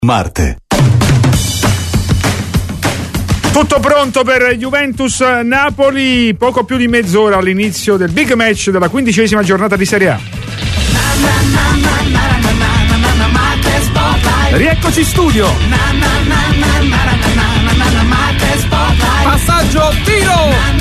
Marte. Tutto pronto per Juventus-Napoli, poco più di mezz'ora all'inizio del big match della 15ª giornata di Serie A. Rieccoci in studio. Passaggio, tiro.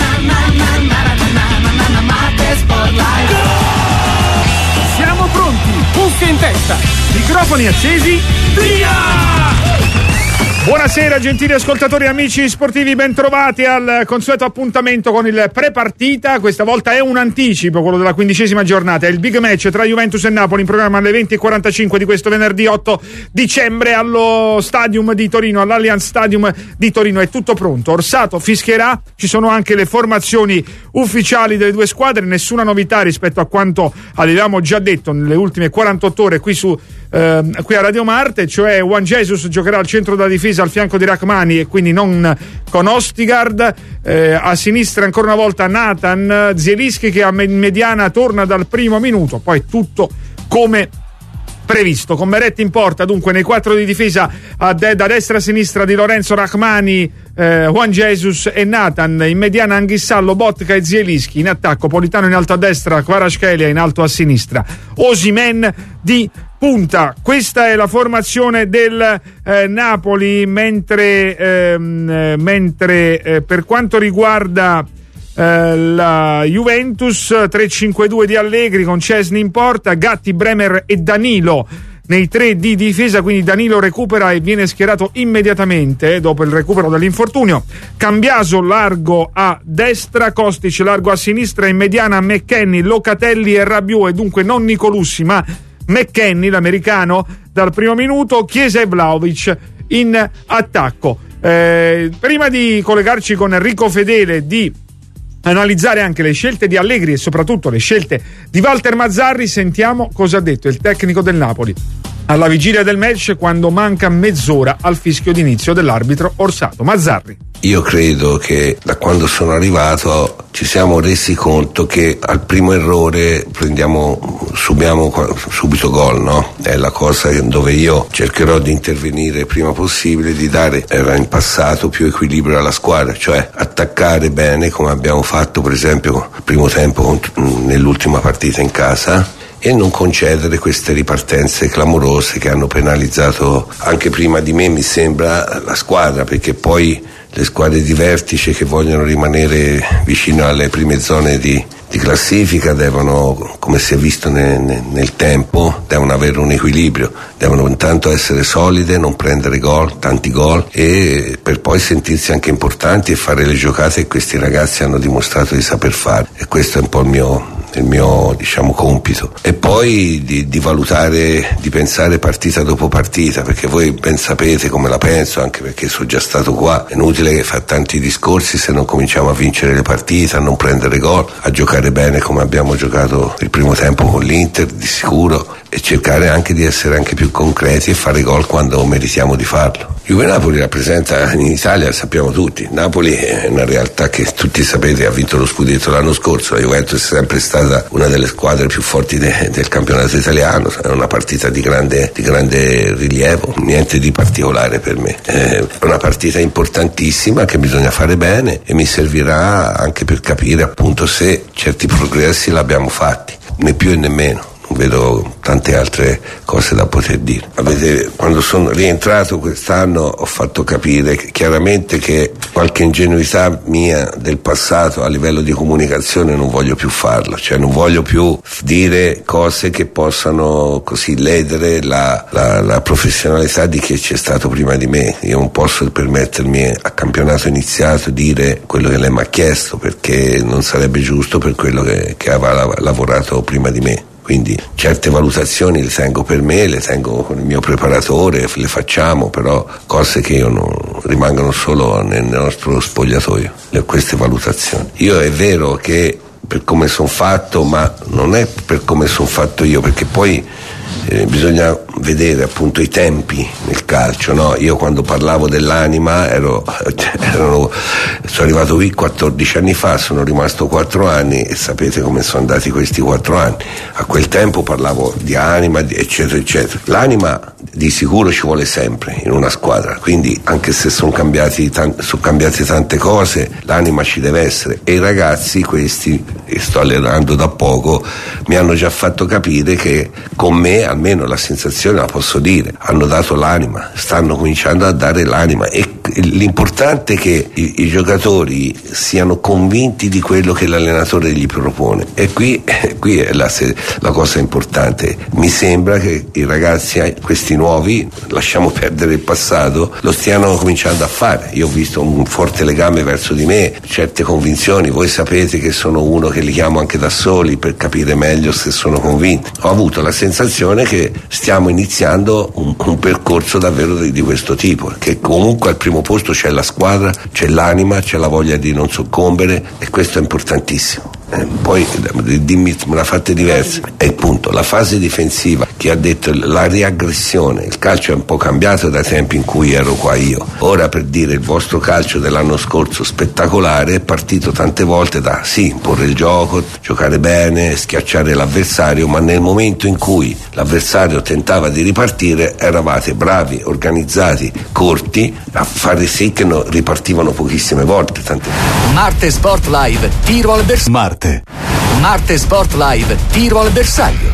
Siamo pronti. Cuffie in testa. Microfoni accesi. Via! Buonasera gentili ascoltatori e amici sportivi, bentrovati al consueto appuntamento con il pre-partita. Questa volta è un anticipo, quello della 15ª giornata, è il big match tra Juventus e Napoli in programma alle 20:45 di questo venerdì 8 dicembre allo Stadium di Torino, all'Allianz Stadium di Torino. È tutto pronto, Orsato fischierà, ci sono anche le formazioni ufficiali delle due squadre, nessuna novità rispetto a quanto avevamo già detto nelle ultime 48 ore qui a Radio Marte, cioè Juan Jesus giocherà al centro della difesa al fianco di Rachmani e quindi non con Ostigard, a sinistra ancora una volta Nathan, Zielinski che a mediana torna dal primo minuto, poi tutto come previsto, con Beretti in porta dunque nei quattro di difesa da destra a sinistra di Lorenzo, Rachmani, Juan Jesus e Nathan, in mediana Anghissà, Lobotka e Zielinski, in attacco Politano in alto a destra, Kvaratskhelia in alto a sinistra, Osimhen di punta. Questa è la formazione del Napoli, mentre per quanto riguarda la Juventus 3-5-2 di Allegri con Szczesny in porta, Gatti, Bremer e Danilo nei tre di difesa, quindi Danilo recupera e viene schierato immediatamente dopo il recupero dall'infortunio. Cambiaso largo a destra, Kostic largo a sinistra, in mediana McKennie, Locatelli e Rabiot, e dunque non Nicolussi ma McKennie, l'americano, dal primo minuto, Chiesa e Vlahovic in attacco. Prima di collegarci con Enrico Fedele, di analizzare anche le scelte di Allegri e soprattutto le scelte di Walter Mazzarri, sentiamo cosa ha detto il tecnico del Napoli alla vigilia del match, quando manca mezz'ora al fischio d'inizio dell'arbitro Orsato. Mazzarri: io credo che da quando sono arrivato ci siamo resi conto che al primo errore subiamo subito gol, no? È la cosa dove io cercherò di intervenire il prima possibile, di dare, era in passato, più equilibrio alla squadra, cioè attaccare bene come abbiamo fatto per esempio il primo tempo nell'ultima partita in casa, e non concedere queste ripartenze clamorose che hanno penalizzato anche prima di me, mi sembra, la squadra, perché poi le squadre di vertice che vogliono rimanere vicino alle prime zone di classifica devono, come si è visto nel tempo, devono avere un equilibrio, devono intanto essere solide, non prendere gol, tanti gol, e per poi sentirsi anche importanti e fare le giocate che questi ragazzi hanno dimostrato di saper fare, e questo è un po' il mio diciamo compito, e poi di valutare, di pensare partita dopo partita, perché voi ben sapete come la penso, anche perché sono già stato qua. È inutile che fa tanti discorsi se non cominciamo a vincere le partite, a non prendere gol, a giocare bene come abbiamo giocato il primo tempo con l'Inter di sicuro, e cercare anche di essere anche più concreti e fare gol quando meritiamo di farlo. Juve-Napoli rappresenta in Italia, sappiamo tutti, Napoli è una realtà che tutti sapete, ha vinto lo scudetto l'anno scorso, la Juventus è sempre stata una delle squadre più forti del campionato italiano, è una partita di grande rilievo, niente di particolare per me, è una partita importantissima che bisogna fare bene, e mi servirà anche per capire appunto se certi progressi l'abbiamo fatti, né più e né meno. Non vedo tante altre cose da poter dire. Quando sono rientrato quest'anno ho fatto capire chiaramente che qualche ingenuità mia del passato a livello di comunicazione non voglio più farla, cioè non voglio più dire cose che possano così ledere la professionalità di chi c'è stato prima di me. Io non posso permettermi a campionato iniziato dire quello che lei mi ha chiesto, perché non sarebbe giusto per quello che aveva lavorato prima di me. Quindi certe valutazioni le tengo per me, le tengo con il mio preparatore, le facciamo, però cose che io non rimangono solo nel nostro spogliatoio, queste valutazioni. Io è vero che per come sono fatto, ma non è per come sono fatto io, perché poi bisogna vedere appunto i tempi nel calcio, no? Io quando parlavo dell'anima sono arrivato qui 14 anni fa, sono rimasto 4 anni e sapete come sono andati questi 4 anni. A quel tempo parlavo di anima, eccetera eccetera. L'anima di sicuro ci vuole sempre in una squadra, quindi anche se sono cambiate tante cose, l'anima ci deve essere, e i ragazzi questi, che sto allenando da poco, mi hanno già fatto capire che con me, almeno la sensazione la posso dire, hanno dato l'anima, stanno cominciando a dare l'anima, e l'importante è che i giocatori siano convinti di quello che l'allenatore gli propone, e qui è la cosa importante. Mi sembra che i ragazzi, questi nuovi, lasciamo perdere il passato, lo stiano cominciando a fare. Io ho visto un forte legame verso di me, certe convinzioni. Voi sapete che sono uno che li chiamo anche da soli per capire meglio se sono convinti. Ho avuto la sensazione che stiamo iniziando un percorso davvero di questo tipo, che comunque al primo posto c'è la squadra, c'è l'anima, c'è la voglia di non soccombere, e questo è importantissimo. Poi dimmi una fate diversa, è appunto la fase difensiva, che ha detto la riaggressione. Il calcio è un po' cambiato dai tempi in cui ero qua io. Ora, per dire, il vostro calcio dell'anno scorso spettacolare è partito tante volte da imporre il gioco, giocare bene, schiacciare l'avversario, ma nel momento in cui l'avversario tentava di ripartire eravate bravi, organizzati, corti, a fare sì che ripartivano pochissime volte. Marte Sport Live, tiro al bersaglio. Marte Sport Live, tiro al bersaglio.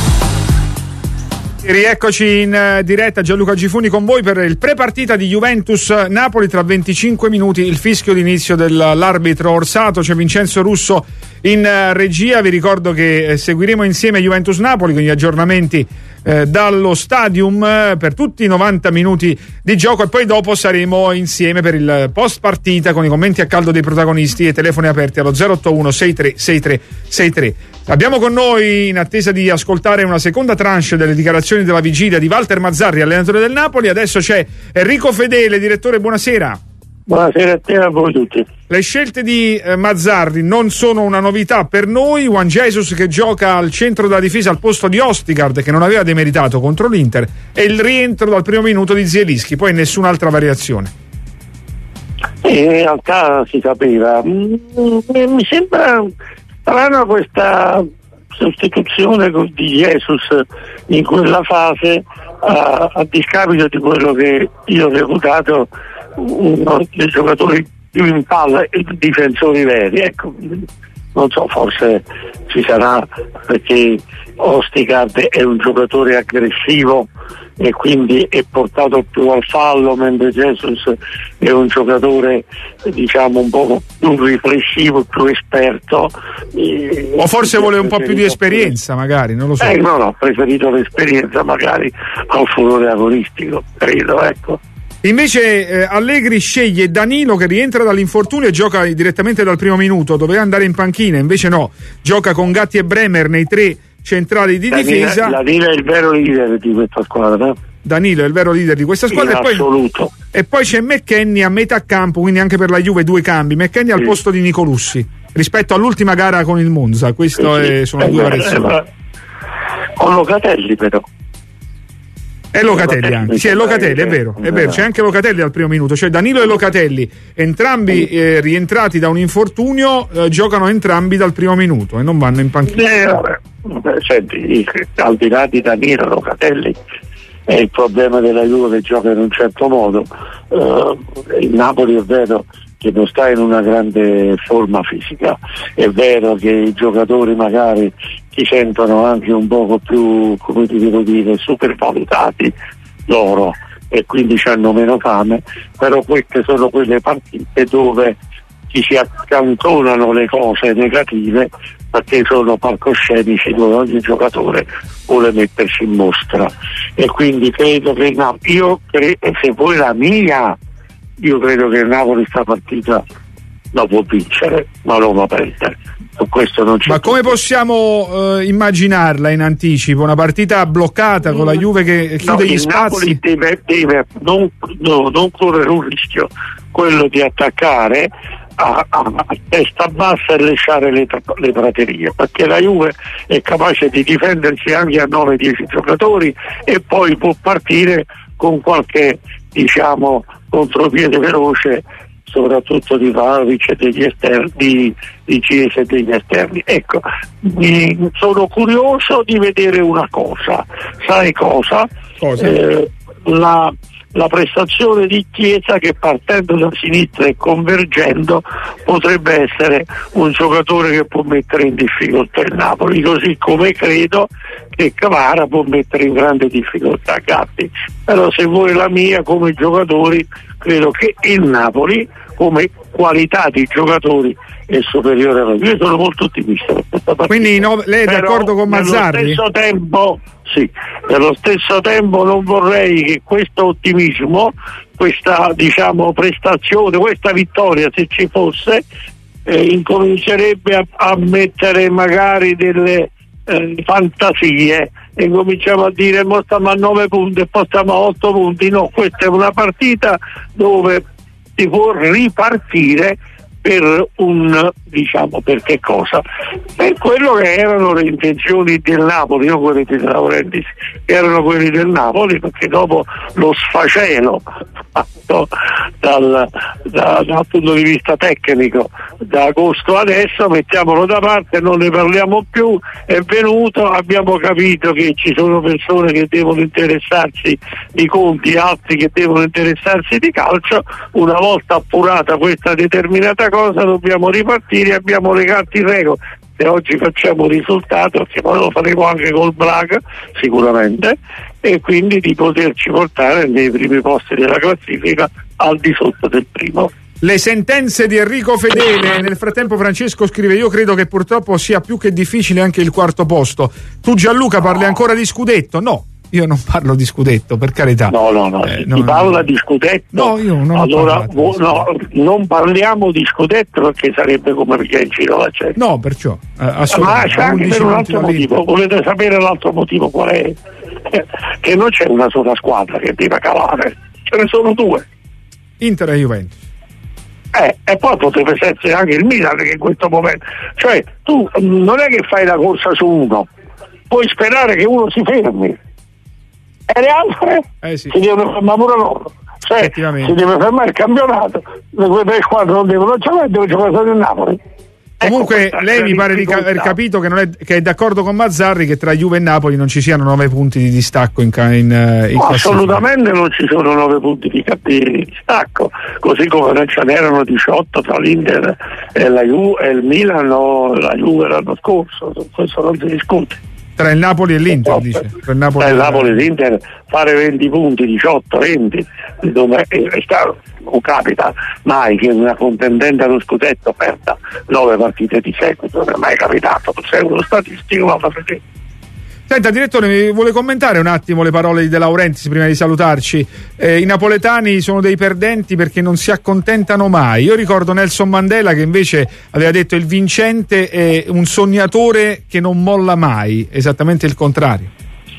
Rieccoci in diretta, Gianluca Gifuni con voi per il pre-partita di Juventus-Napoli. Tra 25 minuti il fischio d'inizio dell'arbitro Orsato. C'è Vincenzo Russo in regia. Vi ricordo che seguiremo insieme Juventus-Napoli con gli aggiornamenti dallo Stadium per tutti i 90 minuti di gioco, e poi dopo saremo insieme per il post partita con i commenti a caldo dei protagonisti e telefoni aperti allo 081 63 63 63. Abbiamo con noi, in attesa di ascoltare una seconda tranche delle dichiarazioni della vigilia di Walter Mazzarri, allenatore del Napoli, adesso c'è Enrico Fedele. Direttore, buonasera. Buonasera a te e a voi tutti. Le scelte di Mazzarri non sono una novità per noi. Juan Jesus che gioca al centro della difesa al posto di Ostigard, che non aveva demeritato contro l'Inter, e il rientro dal primo minuto di Zielinski, poi nessun'altra variazione. In realtà si sapeva. Mi sembra strana questa sostituzione di Jesus in quella fase, a discapito di quello che io ho reputato uno dei giocatori più in palla e difensori veri. Ecco, non so, forse ci sarà perché Ostigard è un giocatore aggressivo e quindi è portato più al fallo, mentre Jesus è un giocatore, diciamo, un po' più riflessivo, più esperto. O forse vuole un po' più di esperienza, magari, non lo so. No, ho preferito l'esperienza magari al furore agonistico, credo, ecco. Invece Allegri sceglie Danilo, che rientra dall'infortunio e gioca direttamente dal primo minuto. Doveva andare in panchina, invece no, gioca con Gatti e Bremer nei tre centrali di difesa. Danilo è il vero leader di questa squadra, no? Danilo è il vero leader di questa squadra, e poi c'è McKennie a metà campo, quindi anche per la Juve 2 cambi. McKennie al posto di Nicolussi rispetto all'ultima gara con il Monza. Questo sono 2 variazioni. Con Locatelli però. È Locatelli anche, sì, è Locatelli, è vero, c'è anche Locatelli al primo minuto, cioè Danilo e Locatelli, entrambi rientrati da un infortunio, giocano entrambi dal primo minuto e non vanno in panchina. Senti, al di là di Danilo e Locatelli è il problema della Juve che gioca in un certo modo. Il Napoli è vero che non sta in una grande forma fisica, è vero che i giocatori magari si sentono anche un poco più, come ti devo dire, supervalutati loro e quindi hanno meno fame, però queste sono quelle partite dove ci si accantonano le cose negative perché sono palcoscenici dove ogni giocatore vuole mettersi in mostra, e quindi credo che se poi la mia, io credo che il Napoli sta partita la può vincere, ma non la perdere. Su questo non c'è. Ma come possiamo immaginarla in anticipo? Una partita bloccata con la Juve che chiude gli spazi? Il Napoli deve non correre un rischio, quello di attaccare, a testa bassa e lasciare le praterie, perché la Juve è capace di difendersi anche a 9-10 giocatori e poi può partire con qualche, diciamo, contropiede veloce, soprattutto di Vlahovic e degli esterni, di Chiesa e degli esterni. Ecco, sono curioso di vedere una cosa. Sai cosa? La prestazione di Chiesa, che partendo da sinistra e convergendo potrebbe essere un giocatore che può mettere in difficoltà il Napoli, così come credo che Kvara può mettere in grande difficoltà Gatti. Però se vuoi la mia, come giocatori, credo che il Napoli come qualità di giocatori è superiore alla Juve. Io sono molto ottimista per questa partita. Quindi lei è d'accordo con Mazzarri? Nello stesso tempo non vorrei che questo ottimismo, questa, diciamo, prestazione, questa vittoria, se ci fosse, incomincerebbe a mettere magari delle fantasie, e cominciamo a dire mo stiamo a 9 punti e poi stiamo a 8 punti. No, questa è una partita dove si può ripartire per per che cosa? Per quello che erano le intenzioni del Napoli, non quelle di De Laurentiis, erano quelli del Napoli, perché dopo lo sfacelo fatto dal punto di vista tecnico da agosto adesso, mettiamolo da parte, non ne parliamo più, è venuto, abbiamo capito che ci sono persone che devono interessarsi di conti, altri che devono interessarsi di calcio. Una volta appurata questa determinata cosa dobbiamo ripartire, abbiamo le carte in regola. Se oggi facciamo un risultato, che poi lo faremo anche col Braga sicuramente, e quindi di poterci portare nei primi posti della classifica, al di sotto del primo. Le sentenze di Enrico Fedele. Nel frattempo Francesco scrive: io credo che purtroppo sia più che difficile anche il quarto posto. Tu, Gianluca, parli ancora di scudetto? No, io non parlo di scudetto, per carità. Si parla di scudetto. No, io non non parliamo di scudetto, perché sarebbe come perché in giro la gente. No, perciò ma c'è anche per un altro motivo. Volete sapere l'altro motivo qual è? Che non c'è una sola squadra che deve calare, ce ne sono due, Inter e Juventus. E poi potrebbe essere anche il Milan, che in questo momento, cioè tu non è che fai la corsa su uno, puoi sperare che uno si fermi e le altre si devono fermare pure loro, cioè si deve fermare il campionato, le tre squadre non devono giocare, deve giocare solo il Napoli. Comunque lei mi pare di aver capito che è d'accordo con Mazzarri che tra Juve e Napoli non ci siano 9 punti di distacco in assolutamente non ci sono 9 punti di distacco, così come non ce n'erano 18 tra l'Inter e la Juve e il Milan o la Juve l'anno scorso. Questo non si discute. Tra il Napoli e l'Inter, dice. Tra il Napoli e l'Inter fare 20 punti, 18, 20, dove non capita mai che una contendente allo scudetto perda 9 partite di seguito, non è mai capitato, sei uno statistico, ma fa vedere. Senta, direttore, mi vuole commentare un attimo le parole di De Laurentiis prima di salutarci? I napoletani sono dei perdenti perché non si accontentano mai. Io ricordo Nelson Mandela che invece aveva detto: il vincente è un sognatore che non molla mai, esattamente il contrario.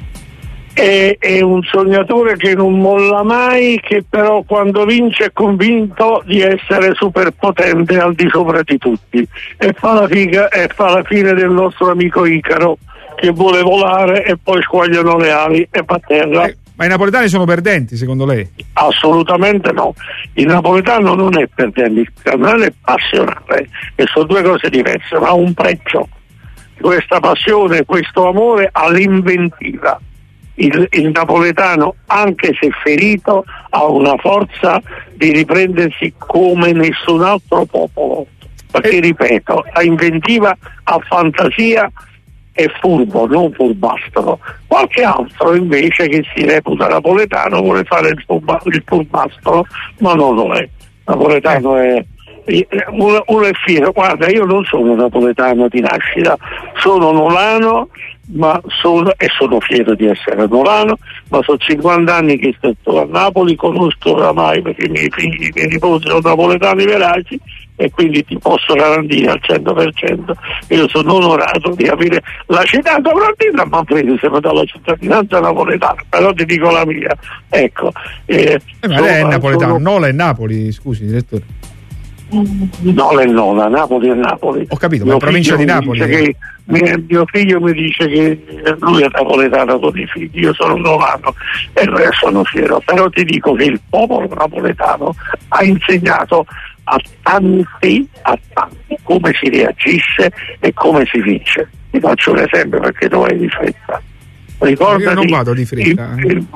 È un sognatore che non molla mai, che però quando vince è convinto di essere superpotente al di sopra di tutti, e fa la fine del nostro amico Icaro, che vuole volare e poi squagliano le ali e va a terra. Ma i napoletani sono perdenti, secondo lei? Assolutamente no. Il napoletano non è perdente, il napoletano è passionale, e sono due cose diverse, ma ha un prezzo. Questa passione, questo amore all'inventiva. Il napoletano, anche se ferito, ha una forza di riprendersi come nessun altro popolo, perché ripeto, ha inventiva, ha fantasia, è furbo, non furbastro. Qualche altro invece che si reputa napoletano vuole fare il furbastro, ma non lo è. Napoletano è uno è fiero. Guarda, io non sono napoletano di nascita, sono nolano, ma sono fiero di essere nolano, ma sono 50 anni che sto a Napoli, conosco oramai, perché i miei figli, i miei nipoti sono napoletani veraci, e quindi ti posso garantire al 100% io sono onorato di avere la città soprattutto a Manfredi, se mi dà la cittadinanza napoletana, però ti dico la mia, ecco. Ma lei è napoletano, Nola è Napoli, scusi direttore. No, la Napoli è Napoli. Ho capito, ma è provincia di Napoli. Mio figlio mi dice che lui è napoletano con i figli, io sono romano e il resto sono fiero, però ti dico che il popolo napoletano ha insegnato a tanti come si reagisce e come si vince. Ti faccio un esempio perché tu hai di fretta. Io non vado di fretta.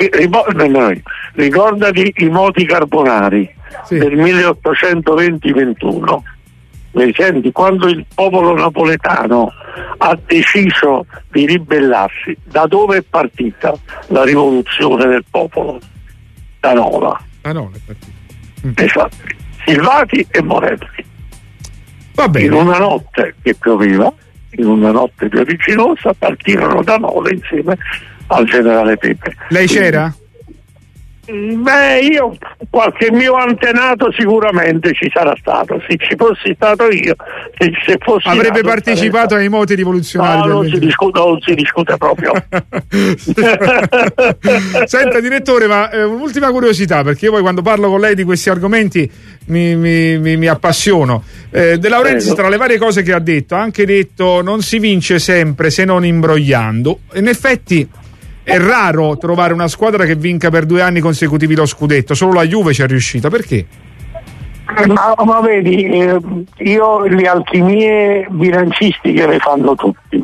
Ricordati i moti carbonari del 1820-21. Mi senti? Quando il popolo napoletano ha deciso di ribellarsi, da dove è partita la rivoluzione del popolo? Da Nova. È partita. Esatto. Silvati e Morelli. Va bene. In una notte che pioveva, in una notte pioviginosa, partirono da Nova insieme al generale Pepe. Lei c'era? Io, qualche mio antenato sicuramente ci sarà stato. Se ci fossi stato io, se fossi avrebbe partecipato ai moti rivoluzionari. No, non si discute proprio. Senta, direttore, ma un'ultima curiosità, perché io poi quando parlo con lei di questi argomenti mi appassiono. De Laurentiis, tra le varie cose che ha anche detto non si vince sempre se non imbrogliando. In effetti è raro trovare una squadra che vinca per 2 anni consecutivi lo scudetto, solo la Juve ci è riuscita. Perché? Ma vedi, io le alchimie bilancistiche le fanno tutti.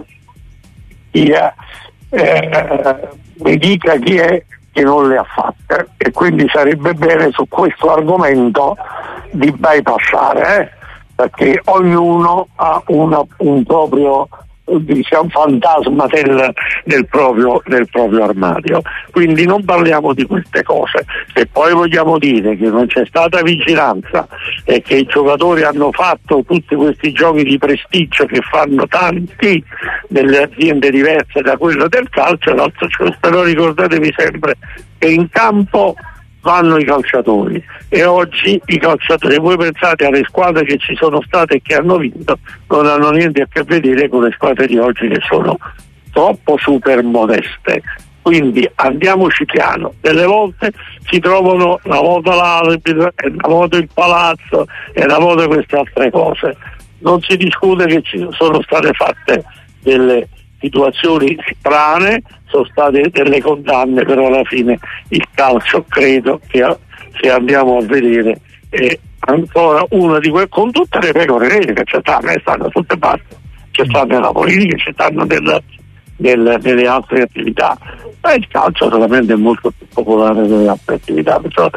Mi dica chi è che non le ha fatte, e quindi sarebbe bene su questo argomento di bypassare, perché ognuno ha un proprio, diciamo, fantasma del proprio armadio. Quindi non parliamo di queste cose. Se poi vogliamo dire che non c'è stata vigilanza e che i giocatori hanno fatto tutti questi giochi di prestigio che fanno tanti delle aziende diverse da quello del calcio, però ricordatevi sempre che in campo vanno i calciatori, e oggi i calciatori, voi pensate alle squadre che ci sono state e che hanno vinto, non hanno niente a che vedere con le squadre di oggi che sono troppo super modeste. Quindi andiamoci piano, delle volte si trovano una volta l'arbitro e una volta il palazzo e una volta queste altre cose. Non si discute che ci sono state fatte delle situazioni strane, sono state delle condanne, però alla fine il calcio, credo che se andiamo a vedere, è ancora una di quelle, con tutte le pecore nere che c'è stanno tutte parti, c'è stanno nella politica, c'è stanno nelle altre attività, ma il calcio solamente è molto più popolare delle altre attività. Perciò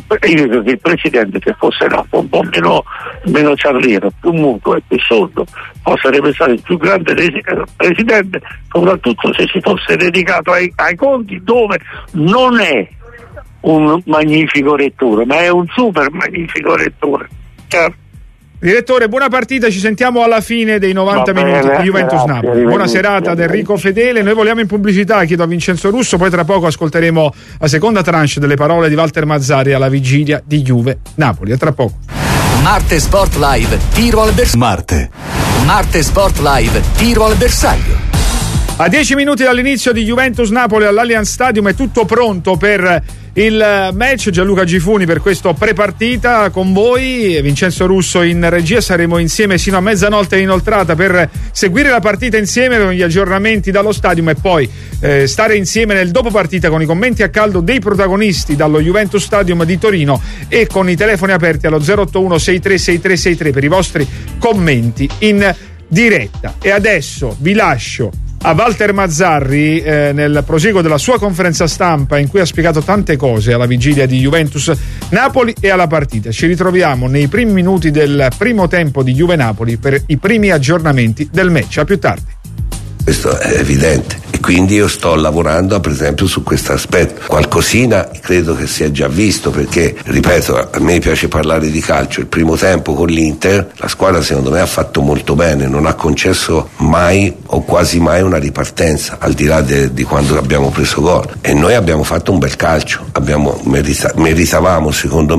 il presidente, che fosse un po' meno ciarliero, più muto e più sordo, sarebbe stato il più grande presidente, soprattutto se si fosse dedicato ai conti, dove non è un magnifico rettore, ma è un super magnifico rettore. Certo. Direttore, buona partita, ci sentiamo alla fine dei 90 minuti di Juventus-Napoli. Buona serata ad Enrico Fedele. Noi voliamo in pubblicità, chiedo a Vincenzo Russo, poi tra poco ascolteremo la seconda tranche delle parole di Walter Mazzarri alla vigilia di Juve-Napoli. A tra poco. Marte Sport Live, tiro al bersaglio. Marte Sport Live, tiro al bersaglio. A 10 minuti dall'inizio di Juventus-Napoli all'Allianz Stadium è tutto pronto per il match. Gianluca Gifuni per questo prepartita con voi, Vincenzo Russo in regia. Saremo insieme sino a mezzanotte inoltrata per seguire la partita insieme con gli aggiornamenti dallo stadium e poi stare insieme nel dopo partita con i commenti a caldo dei protagonisti dallo Juventus Stadium di Torino e con i telefoni aperti allo 081 636363 per i vostri commenti in diretta. E adesso vi lascio a Walter Mazzarri nel proseguo della sua conferenza stampa, in cui ha spiegato tante cose alla vigilia di Juventus-Napoli e alla partita. Ci ritroviamo nei primi minuti del primo tempo di Juve-Napoli per i primi aggiornamenti del match. A più tardi. Questo è evidente, e quindi io sto lavorando per esempio su questo aspetto. Qualcosina credo che sia già visto, perché ripeto, a me piace parlare di calcio. Il primo tempo con l'Inter la squadra secondo me ha fatto molto bene, non ha concesso mai o quasi mai una ripartenza, al di là di quando abbiamo preso gol, e noi abbiamo fatto un bel calcio, meritavamo secondo me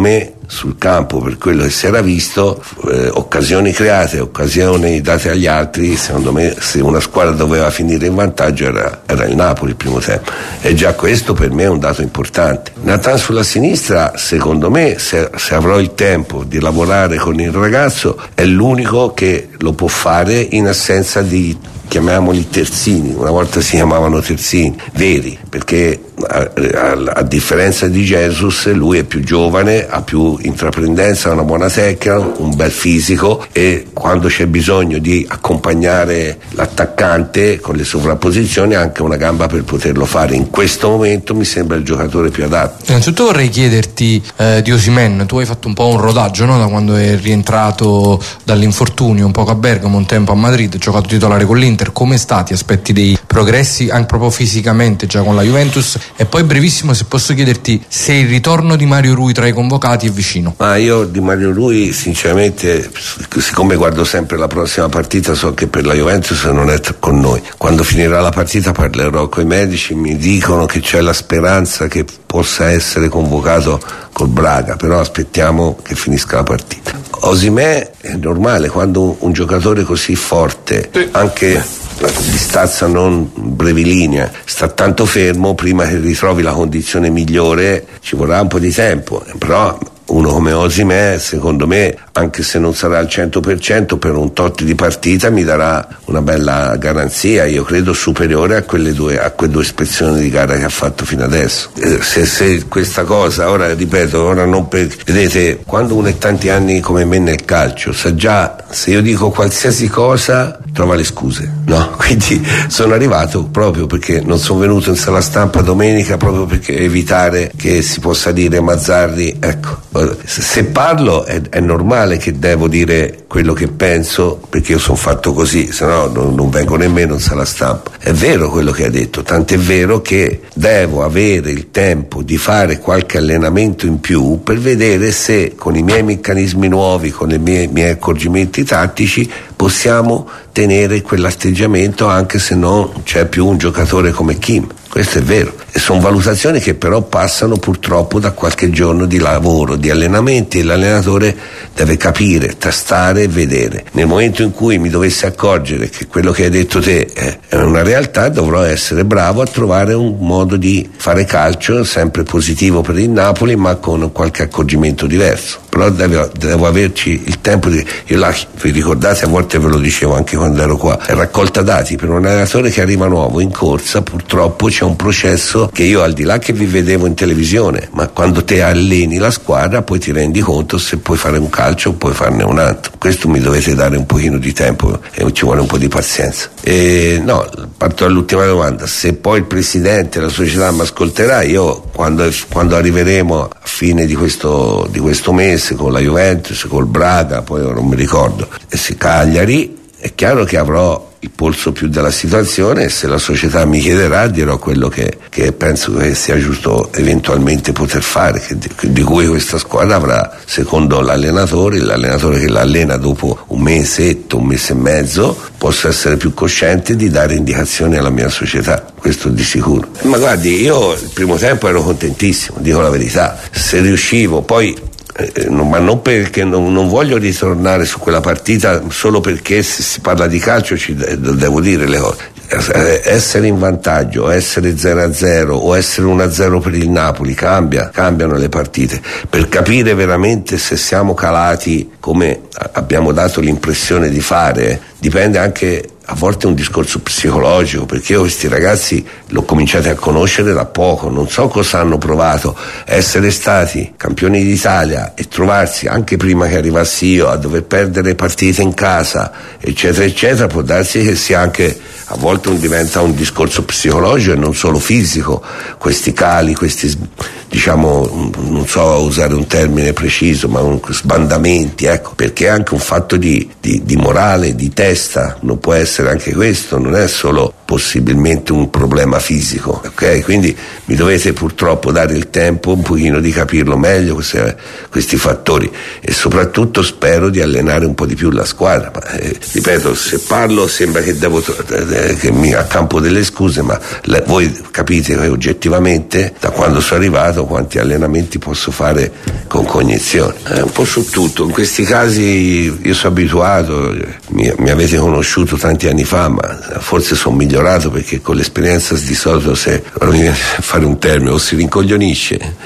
sul campo per quello che si era visto, occasioni create, occasioni date agli altri, secondo me se una squadra doveva finire in vantaggio era il Napoli il primo tempo, e già questo per me è un dato importante. Nathan sulla sinistra, secondo me, se avrò il tempo di lavorare con il ragazzo, è l'unico che lo può fare in assenza di, chiamiamoli terzini, una volta si chiamavano terzini veri, perché a differenza di Jesus lui è più giovane, ha più intraprendenza, ha una buona tecnica, un bel fisico, e quando c'è bisogno di accompagnare l'attaccante con le sovrapposizioni ha anche una gamba per poterlo fare. In questo momento mi sembra il giocatore più adatto. Innanzitutto vorrei chiederti di Osimhen, tu hai fatto un po' un rodaggio, no? Da quando è rientrato dall'infortunio, un poco a Bergamo, un tempo a Madrid, giocato titolare con l'Inter, come stati? Aspetti dei progressi anche proprio fisicamente già con la Juventus? E poi brevissimo, se posso chiederti se il ritorno di Mario Rui tra i convocati è vicino. Io di Mario Rui sinceramente, siccome guardo sempre la prossima partita, so che per la Juventus non è con noi. Quando finirà la partita parlerò con i medici, mi dicono che c'è la speranza che possa essere convocato col Braga, però aspettiamo che finisca la partita. Osimhen è normale, quando un giocatore così forte, anche la distanza non brevilinea, sta tanto fermo, prima che ritrovi la condizione migliore ci vorrà un po' di tempo, però uno come Osimhen, secondo me, anche se non sarà al 100%, per un tot di partita mi darà una bella garanzia, io credo superiore a quelle due ispezioni di gara che ha fatto fino adesso. Se questa cosa, ora ripeto, vedete, quando uno è tanti anni come me nel calcio, sa già, se io dico qualsiasi cosa trova le scuse, no? Quindi sono arrivato proprio perché non sono venuto in sala stampa domenica, proprio perché evitare che si possa dire Mazzarri, ecco, se parlo è normale che devo dire quello che penso, perché io sono fatto così, se no non vengo nemmeno in sala stampa. È vero quello che ha detto, tant'è vero che devo avere il tempo di fare qualche allenamento in più per vedere se con i miei meccanismi nuovi, con i miei accorgimenti tattici possiamo tenere quell'atteggiamento anche se non c'è più un giocatore come Kim. Questo è vero, e sono valutazioni che però passano purtroppo da qualche giorno di lavoro, di allenamenti, e l'allenatore deve capire, tastare e vedere. Nel momento in cui mi dovessi accorgere che quello che hai detto te è una realtà, dovrò essere bravo a trovare un modo di fare calcio sempre positivo per il Napoli, ma con qualche accorgimento diverso. Però devo averci il tempo di... vi ricordate, a volte ve lo dicevo anche quando ero qua, è raccolta dati. Per un allenatore che arriva nuovo in corsa, purtroppo c'è un processo che io, al di là che vi vedevo in televisione, ma quando te alleni la squadra poi ti rendi conto se puoi fare un calcio o puoi farne un altro. Questo mi dovete dare un pochino di tempo e ci vuole un po' di pazienza. No, parto dall'ultima domanda. Se poi il presidente, la società mi ascolterà, io quando arriveremo a fine di questo mese con la Juventus, col Braga, poi non mi ricordo, e se Cagliari, è chiaro che avrò il polso più della situazione, e se la società mi chiederà dirò quello che penso che sia giusto eventualmente poter fare, di cui questa squadra avrà, secondo l'allenatore che l'allena dopo un mesetto, un mese e mezzo, possa essere più cosciente di dare indicazioni alla mia società, questo di sicuro. Ma guardi, io il primo tempo ero contentissimo, dico la verità, se riuscivo poi ma non perché non voglio ritornare su quella partita solo perché se si parla di calcio devo dire le cose. Essere in vantaggio, essere 0-0 o essere 1-0 per il Napoli cambiano le partite. Per capire veramente se siamo calati come abbiamo dato l'impressione di fare, dipende anche a volte un discorso psicologico, perché io questi ragazzi l'ho cominciati a conoscere da poco, non so cosa hanno provato, essere stati campioni d'Italia e trovarsi anche prima che arrivassi io a dover perdere partite in casa, eccetera eccetera, può darsi che sia anche a volte diventa un discorso psicologico e non solo fisico, questi cali, questi, diciamo, non so usare un termine preciso, ma sbandamenti, ecco, perché è anche un fatto di morale, di testa, non può essere essere anche questo, non è solo possibilmente un problema fisico, ok? Quindi mi dovete purtroppo dare il tempo un pochino di capirlo meglio questi fattori, e soprattutto spero di allenare un po' di più la squadra. Ma, ripeto, se parlo sembra che che mi accampo delle scuse, ma voi capite che oggettivamente da quando sono arrivato quanti allenamenti posso fare con cognizione, un po' su tutto. In questi casi io sono abituato, mi avete conosciuto tanti anni fa, ma forse sono migliorato, perché con l'esperienza di solito, se fare un termine, o si rincoglionisce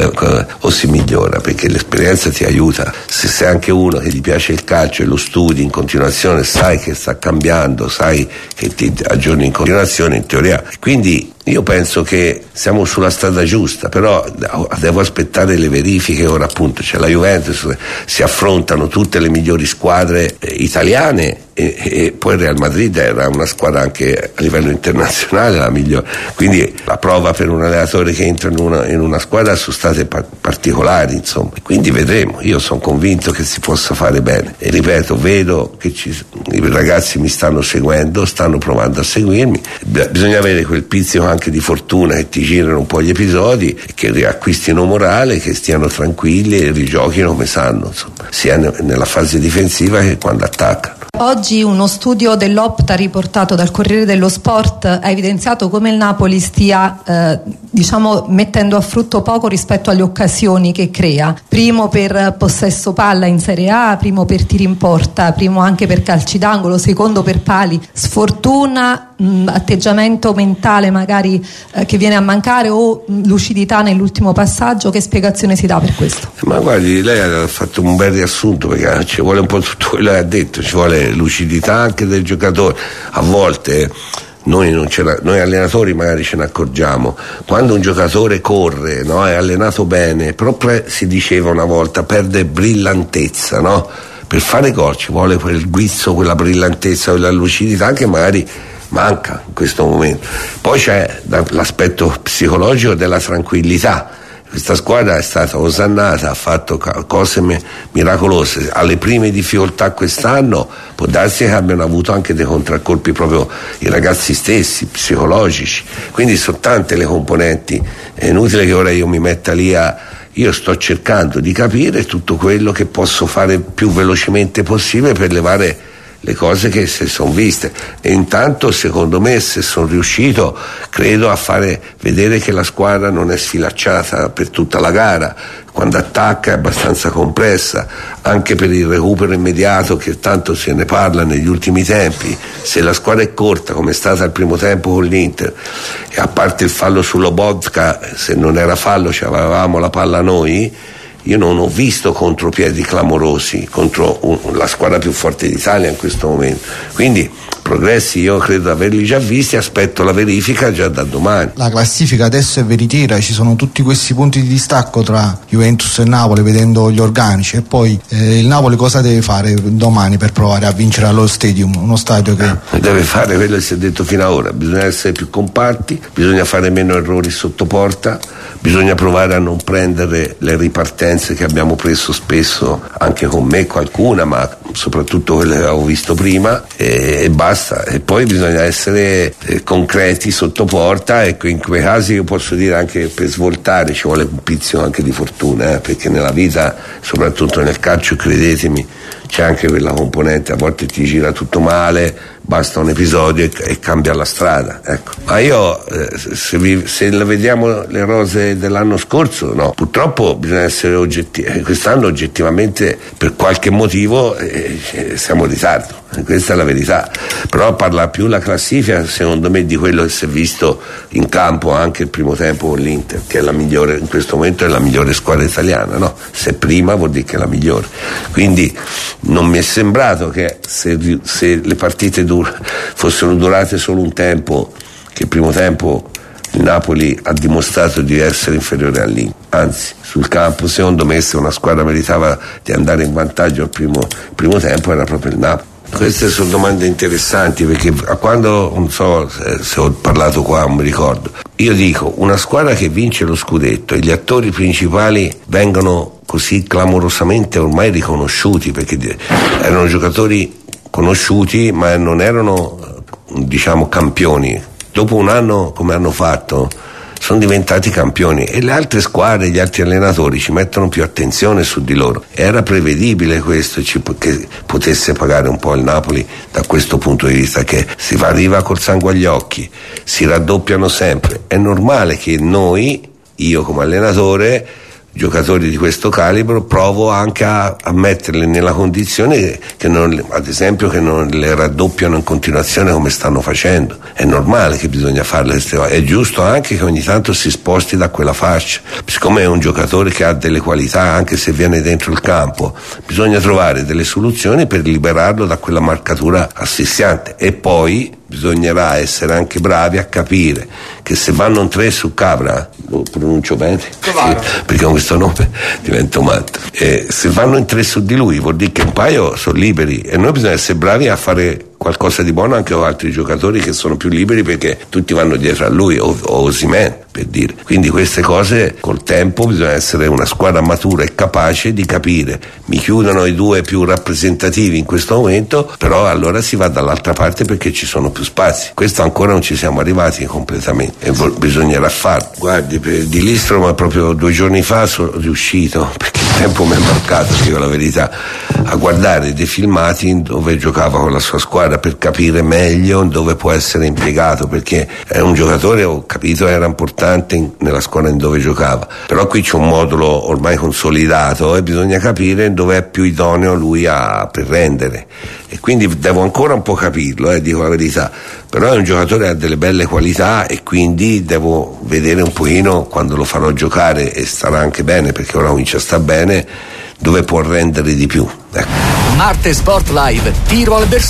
o si migliora, perché l'esperienza ti aiuta. Se sei anche uno che gli piace il calcio e lo studi in continuazione, sai che sta cambiando, sai che ti aggiorni in continuazione, in teoria. Quindi io penso che siamo sulla strada giusta, però devo aspettare le verifiche. Ora appunto c'è la Juventus, si affrontano tutte le migliori squadre italiane, e poi il Real Madrid era una squadra anche a livello internazionale la migliore, quindi la prova per un allenatore che entra in una squadra sono state particolari, insomma, quindi vedremo. Io sono convinto che si possa fare bene, e ripeto, vedo che i ragazzi mi stanno seguendo, stanno provando a seguirmi. Bisogna avere quel pizzico anche di fortuna, che ti girano un po' gli episodi, che riacquistino morale, che stiano tranquilli e rigiochino come sanno, insomma, sia nella fase difensiva che quando attaccano. Oggi uno studio dell'Opta riportato dal Corriere dello Sport ha evidenziato come il Napoli stia mettendo a frutto poco rispetto alle occasioni che crea. Primo per possesso palla in Serie A, primo per tiri in porta, primo anche per calci d'angolo, secondo per pali. Sfortuna, atteggiamento mentale magari che viene a mancare, o lucidità nell'ultimo passaggio? Che spiegazione si dà per questo? Ma guardi, lei ha fatto un bel riassunto, perché ci vuole un po' tutto quello che ha detto, ci vuole lucidità anche del giocatore. A volte noi allenatori magari ce ne accorgiamo, quando un giocatore corre, no, è allenato bene, proprio si diceva una volta, perde brillantezza, no? Per fare gol ci vuole quel guizzo, quella brillantezza, quella lucidità che magari manca in questo momento. Poi c'è l'aspetto psicologico della tranquillità. Questa squadra è stata osannata, ha fatto cose miracolose. Alle prime difficoltà quest'anno può darsi che abbiano avuto anche dei contraccolpi proprio i ragazzi stessi, psicologici. Quindi sono tante le componenti. È inutile che ora io mi metta lì io sto cercando di capire tutto quello che posso fare più velocemente possibile per levare le cose che si sono viste, e intanto secondo me, se sono riuscito, credo a fare vedere che la squadra non è sfilacciata per tutta la gara, quando attacca è abbastanza complessa, anche per il recupero immediato, che tanto se ne parla negli ultimi tempi. Se la squadra è corta, come è stata al primo tempo con l'Inter, e a parte il fallo su Lobotka, se non era fallo ci avevamo la palla noi, io non ho visto contropiedi clamorosi contro la squadra più forte d'Italia in questo momento. Quindi progressi io credo di averli già visti, aspetto la verifica già da domani. La classifica adesso è veritiera, ci sono tutti questi punti di distacco tra Juventus e Napoli, vedendo gli organici, e poi il Napoli cosa deve fare domani per provare a vincere allo Stadium, uno stadio che deve fare quello che si è detto fino ad ora, bisogna essere più compatti, bisogna fare meno errori sotto porta, bisogna provare a non prendere le ripartenze che abbiamo preso spesso, anche con me qualcuna, ma soprattutto quelle che avevo visto prima, e basta. E poi bisogna essere concreti sotto porta, e in quei casi io posso dire anche per svoltare ci vuole un pizzico anche di fortuna, perché nella vita, soprattutto nel calcio, credetemi, c'è anche quella componente, a volte ti gira tutto male, basta un episodio e cambia la strada, ecco. Ma io se vediamo le rose dell'anno scorso, no, purtroppo bisogna essere oggettivi, quest'anno oggettivamente per qualche motivo siamo in ritardo, questa è la verità. Però parla più la classifica secondo me di quello che si è visto in campo anche il primo tempo con l'Inter, che è la migliore, in questo momento è la migliore squadra italiana, no? Se prima vuol dire che è la migliore, quindi non mi è sembrato che se le partite fossero durate solo un tempo, che il primo tempo il Napoli ha dimostrato di essere inferiore all'Inter, anzi sul campo secondo me, se una squadra meritava di andare in vantaggio al primo tempo era proprio il Napoli. Queste sono domande interessanti, perché quando, non so se ho parlato qua, non mi ricordo, io dico, una squadra che vince lo scudetto e gli attori principali vengono così clamorosamente ormai riconosciuti, perché erano giocatori conosciuti, ma non erano diciamo campioni. Dopo un anno, come hanno fatto, sono diventati campioni, e le altre squadre, gli altri allenatori ci mettono più attenzione su di loro. Era prevedibile questo, che potesse pagare un po' il Napoli da questo punto di vista, che si arriva col sangue agli occhi, si raddoppiano sempre. È normale che io come allenatore, giocatori di questo calibro, provo anche a metterli nella condizione che ad esempio che non le raddoppiano in continuazione come stanno facendo. È normale che bisogna farle queste cose, è giusto anche che ogni tanto si sposti da quella fascia. Siccome è un giocatore che ha delle qualità, anche se viene dentro il campo, bisogna trovare delle soluzioni per liberarlo da quella marcatura asfissiante. E poi bisognerà essere anche bravi a capire che se vanno in 3 su Cabra, lo pronuncio bene? Sì, perché con questo nome divento matto. Se vanno in 3 su di lui vuol dire che un paio sono liberi, e noi bisogna essere bravi a fare qualcosa di buono anche con altri giocatori che sono più liberi, perché tutti vanno dietro a lui, o Osimhen, per dire. Quindi queste cose col tempo bisogna essere una squadra matura e capace di capire. Mi chiudono i 2 più rappresentativi in questo momento, però allora si va dall'altra parte perché ci sono più spazi. Questo ancora non ci siamo arrivati completamente e bisognerà farlo. Guardi, di Listro, ma proprio 2 giorni fa sono riuscito, perché il tempo mi è mancato, dico la verità, a guardare dei filmati dove giocava con la sua squadra, per capire meglio dove può essere impiegato, perché è un giocatore, ho capito, era importante nella squadra in dove giocava, però qui c'è un modulo ormai consolidato e bisogna capire dove è più idoneo lui per rendere, e quindi devo ancora un po' capirlo, dico la verità, però è un giocatore che ha delle belle qualità, e quindi devo vedere un pochino quando lo farò giocare, e starà anche bene perché ora comincia a sta bene, dove può rendere di più. Marte Sport Live, tiro al bersaglio.